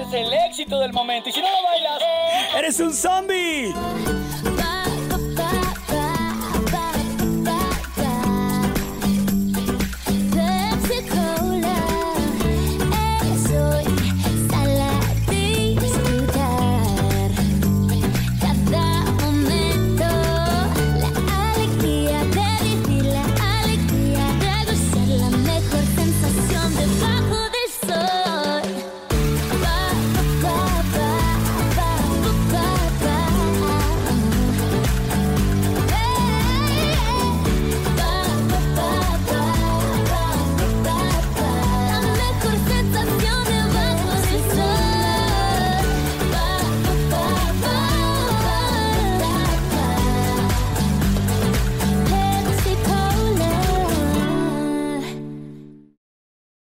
es el éxito del momento. Y si no lo bailas, ¡eres un zombie!